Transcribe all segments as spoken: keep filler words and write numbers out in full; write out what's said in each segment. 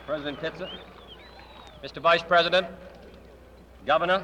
President Pitzer, Mister Vice President, Governor,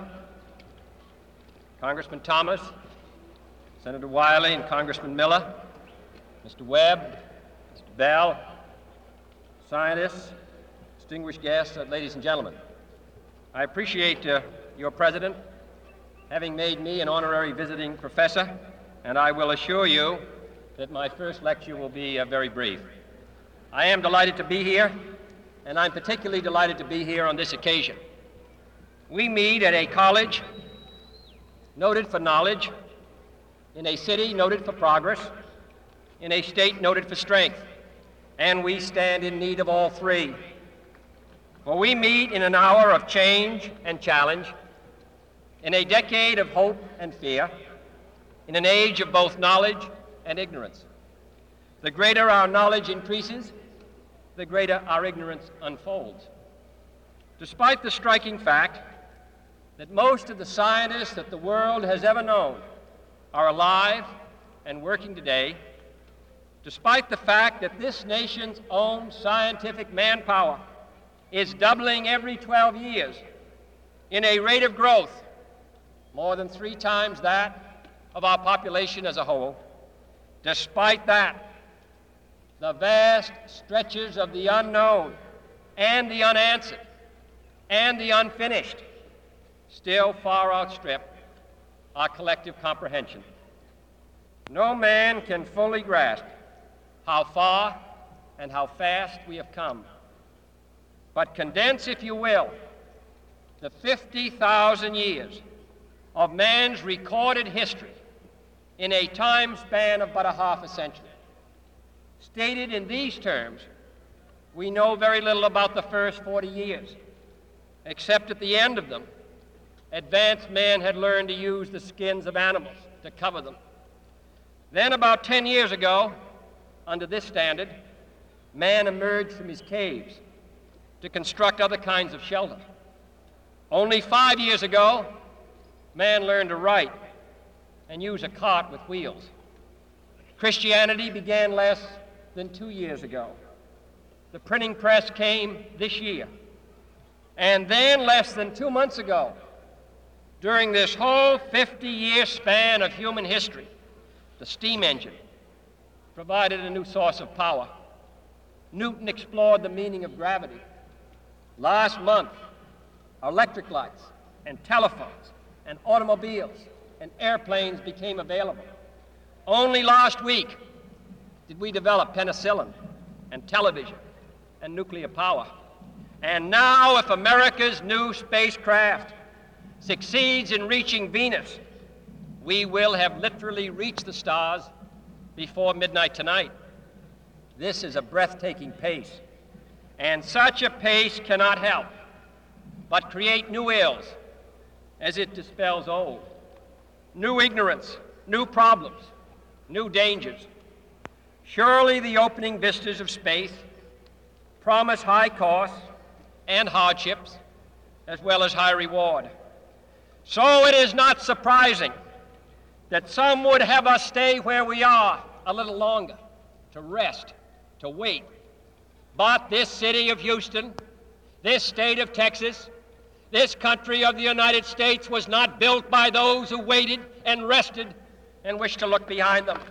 Congressman Thomas, Senator Wiley and Congressman Miller, Mister Webb, Mister Bell, scientists, distinguished guests, uh, ladies and gentlemen. I appreciate uh, your president having made me an honorary visiting professor, and I will assure you that my first lecture will be uh, very brief. I am delighted to be here, and I'm particularly delighted to be here on this occasion. We meet at a college noted for knowledge, in a city noted for progress, in a state noted for strength, and we stand in need of all three. For we meet in an hour of change and challenge, in a decade of hope and fear, in an age of both knowledge and ignorance. The greater our knowledge increases, the greater our ignorance unfolds. Despite the striking fact that most of the scientists that the world has ever known are alive and working today, despite the fact that this nation's own scientific manpower is doubling every twelve years in a rate of growth more than three times that of our population as a whole, despite that, the vast stretches of the unknown and the unanswered and the unfinished still far outstrip our collective comprehension. No man can fully grasp how far and how fast we have come. But condense, if you will, the fifty thousand years of man's recorded history in a time span of but a half a century. Stated in these terms, we know very little about the first forty years, except at the end of them, advanced man had learned to use the skins of animals to cover them. Then about ten years ago, under this standard, man emerged from his caves to construct other kinds of shelter. Only five years ago, man learned to write and use a cart with wheels. Christianity began less than two years ago. The printing press came this year. And then less than two months ago, during this whole fifty-year span of human history, the steam engine provided a new source of power. Newton explored the meaning of gravity. Last month, electric lights and telephones and automobiles and airplanes became available. Only last week did we develop penicillin and television and nuclear power. And now, if America's new spacecraft succeeds in reaching Venus, we will have literally reached the stars before midnight tonight. This is a breathtaking pace, and such a pace cannot help but create new ills as it dispels old. New ignorance, new problems, new dangers. Surely the opening vistas of space promise high costs and hardships, as well as high reward. So it is not surprising that some would have us stay where we are a little longer, to rest, to wait. But this city of Houston, this state of Texas, this country of the United States was not built by those who waited and rested and wished to look behind them.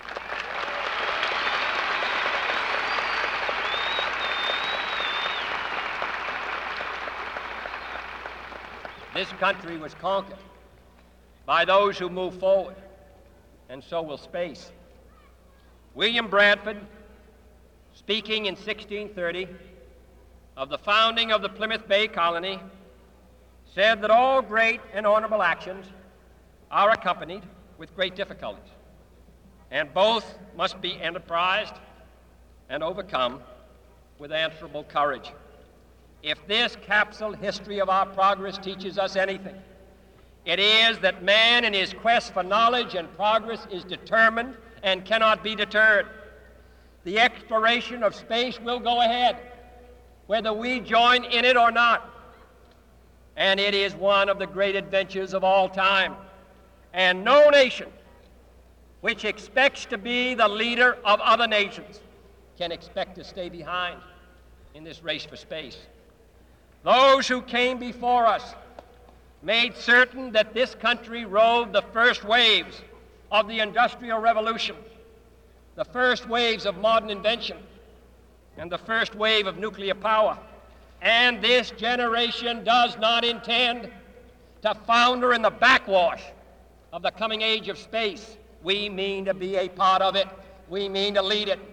This country was conquered by those who move forward, and so will space. William Bradford, speaking in sixteen thirty of the founding of the Plymouth Bay Colony, said that all great and honorable actions are accompanied with great difficulties, and both must be enterprised and overcome with answerable courage. If this capsule history of our progress teaches us anything, it is that man in his quest for knowledge and progress is determined and cannot be deterred. The exploration of space will go ahead, whether we join in it or not. And it is one of the great adventures of all time. And no nation which expects to be the leader of other nations can expect to stay behind. in this race for space. Those who came before us made certain that this country rode the first waves of the Industrial Revolution, the first waves of modern invention, and the first wave of nuclear power. And this generation does not intend to founder in the backwash of the coming age of space. We mean to be a part of it. We mean to lead it.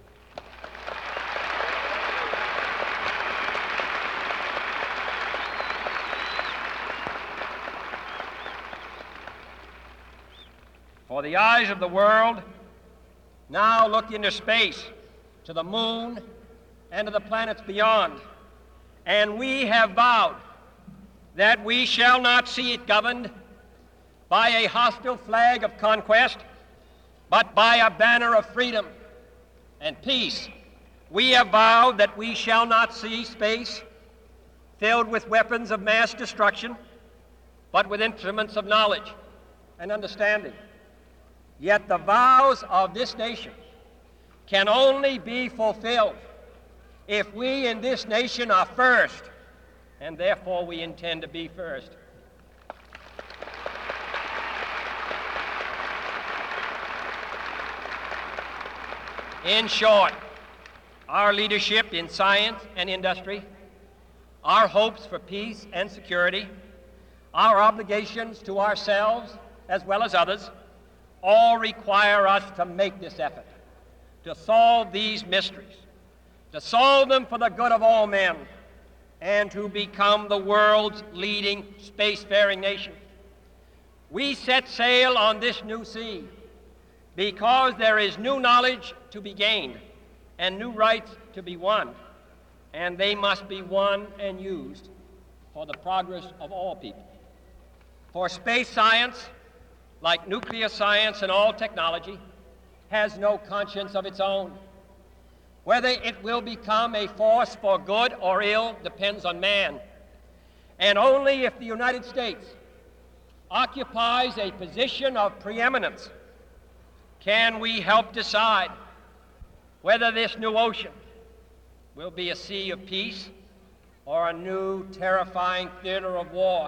For the eyes of the world now look into space, to the moon and to the planets beyond. And we have vowed that we shall not see it governed by a hostile flag of conquest, but by a banner of freedom and peace. We have vowed that we shall not see space filled with weapons of mass destruction, but with instruments of knowledge and understanding. Yet the vows of this nation can only be fulfilled if we in this nation are first, and therefore we intend to be first. In short, our leadership in science and industry, our hopes for peace and security, our obligations to ourselves as well as others, all require us to make this effort, to solve these mysteries, to solve them for the good of all men, and to become the world's leading spacefaring nation. We set sail on this new sea because there is new knowledge to be gained and new rights to be won, and they must be won and used for the progress of all people. For space science, like nuclear science and all technology, has no conscience of its own. Whether it will become a force for good or ill depends on man. And only if the United States occupies a position of preeminence can we help decide whether this new ocean will be a sea of peace or a new terrifying theater of war.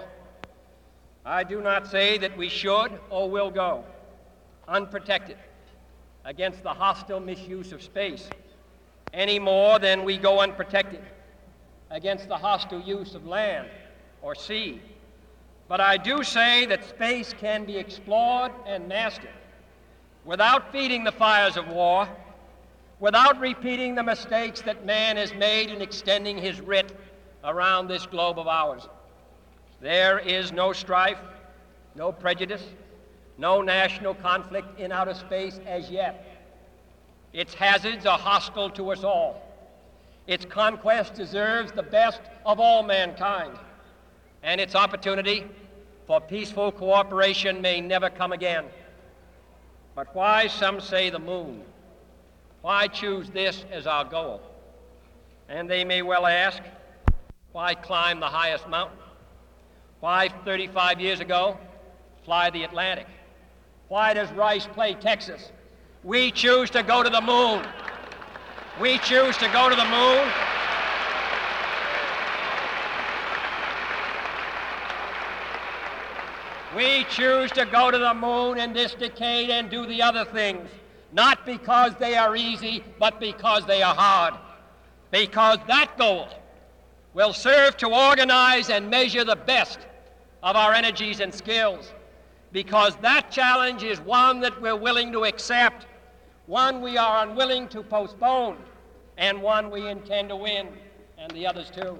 I do not say that we should or will go unprotected against the hostile misuse of space any more than we go unprotected against the hostile use of land or sea. But I do say that space can be explored and mastered without feeding the fires of war, without repeating the mistakes that man has made in extending his writ around this globe of ours. There is no strife, no prejudice, no national conflict in outer space as yet. Its hazards are hostile to us all. Its conquest deserves the best of all mankind, and its opportunity for peaceful cooperation may never come again. But why, some say, the moon? Why choose this as our goal? And they may well ask, why climb the highest mountain? Why, thirty-five years ago, fly the Atlantic? Why does Rice play Texas? We choose to go to the moon. We choose to go to the moon. We choose to go to the moon in this decade and do the other things, not because they are easy, but because they are hard. Because that goal will serve to organize and measure the best of our energies and skills. Because that challenge is one that we're willing to accept, one we are unwilling to postpone, and one we intend to win, and the others too.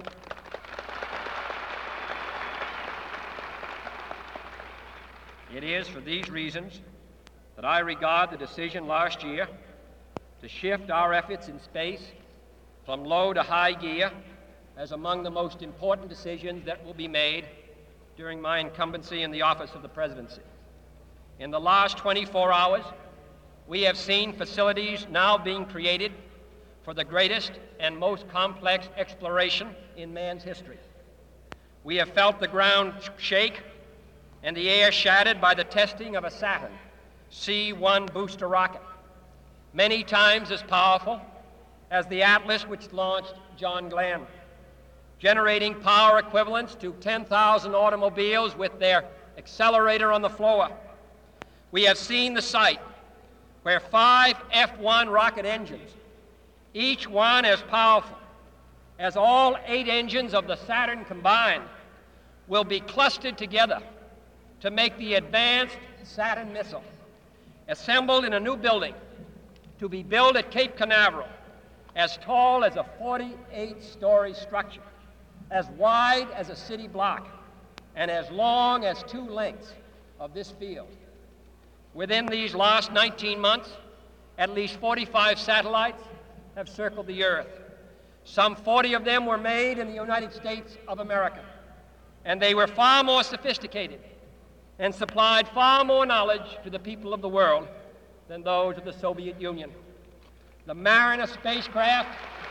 It is for these reasons that I regard the decision last year to shift our efforts in space from low to high gear as among the most important decisions that will be made during my incumbency in the office of the presidency. In the last twenty-four hours, we have seen facilities now being created for the greatest and most complex exploration in man's history. We have felt the ground shake and the air shattered by the testing of a Saturn C one booster rocket, many times as powerful as the Atlas, which launched John Glenn, generating power equivalents to ten thousand automobiles with their accelerator on the floor. We have seen the site where five F one rocket engines, each one as powerful as all eight engines of the Saturn combined, will be clustered together to make the advanced Saturn missile, assembled in a new building to be built at Cape Canaveral, as tall as a forty-eight story structure, as wide as a city block, and as long as two lengths of this field. Within these last nineteen months, at least forty-five satellites have circled the Earth. Some forty of them were made in the United States of America, and they were far more sophisticated and supplied far more knowledge to the people of the world than those of the Soviet Union. The Mariner spacecraft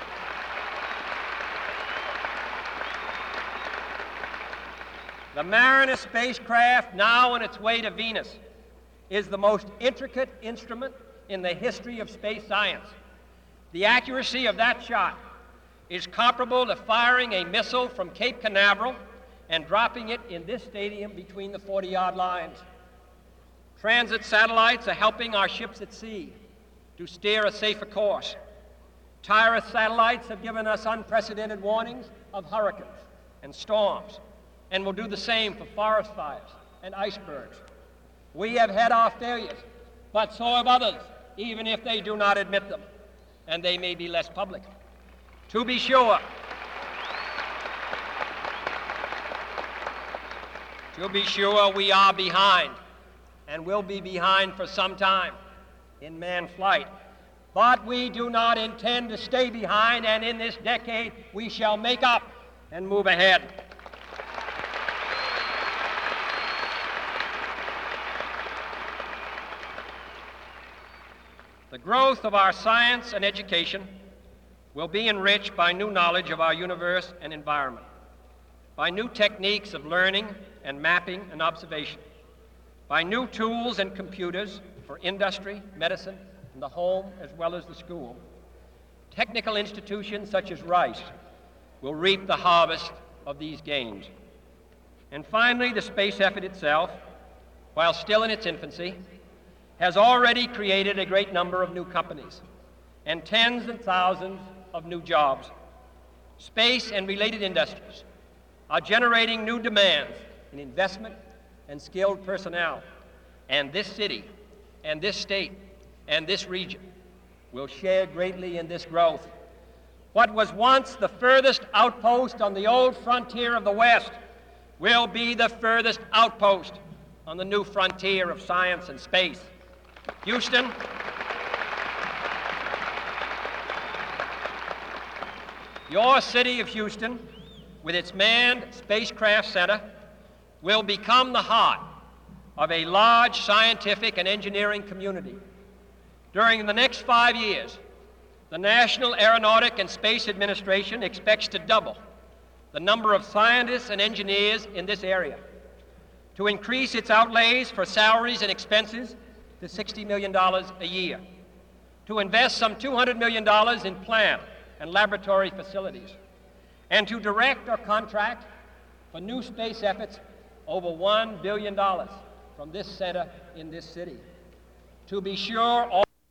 The Mariner spacecraft, now on its way to Venus, is the most intricate instrument in the history of space science. The accuracy of that shot is comparable to firing a missile from Cape Canaveral and dropping it in this stadium between the forty-yard lines. Transit satellites are helping our ships at sea to steer a safer course. TIRUS satellites have given us unprecedented warnings of hurricanes and storms, and will do the same for forest fires and icebergs. We have had our failures, but so have others, even if they do not admit them, and they may be less public. To be sure, to be sure, we are behind, and will be behind for some time in manned flight. But we do not intend to stay behind, and in this decade we shall make up and move ahead. The growth of our science and education will be enriched by new knowledge of our universe and environment, by new techniques of learning and mapping and observation, by new tools and computers for industry, medicine, and the home as well as the school. Technical institutions such as Rice will reap the harvest of these gains. And finally, the space effort itself, while still in its infancy, has already created a great number of new companies and tens and thousands of new jobs. Space and related industries are generating new demands in investment and skilled personnel, and this city and this state and this region will share greatly in this growth. What was once the furthest outpost on the old frontier of the West will be the furthest outpost on the new frontier of science and space. Houston, your city of Houston, with its manned spacecraft center, will become the heart of a large scientific and engineering community. During the next five years, the National Aeronautic and Space Administration expects to double the number of scientists and engineers in this area, to increase its outlays for salaries and expenses to sixty million dollars a year, to invest some two hundred million dollars in plant and laboratory facilities, and to direct or contract for new space efforts over one billion dollars from this center in this city. To be sure, all